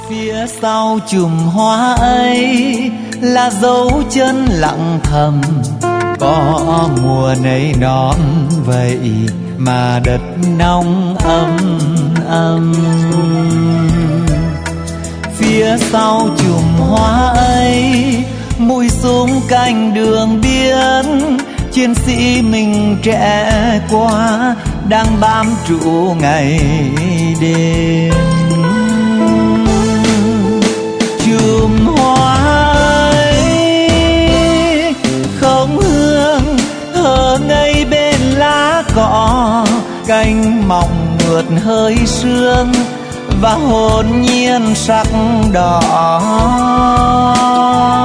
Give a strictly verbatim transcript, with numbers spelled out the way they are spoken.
Phía sau chùm hoa ấy là dấu chân lặng thầm, có mùa nảy nón vậy mà đất nóng ấm ấm. Phía sau chùm hoa ấy mùi súng cạnh đường biên, chiến sĩ mình trẻ quá đang bám trụ ngày đêm. Chùm hoa ấy không hương hờ ngây bên lá cỏ, cành mọng mượt hơi sương và hồn nhiên sắc đỏ.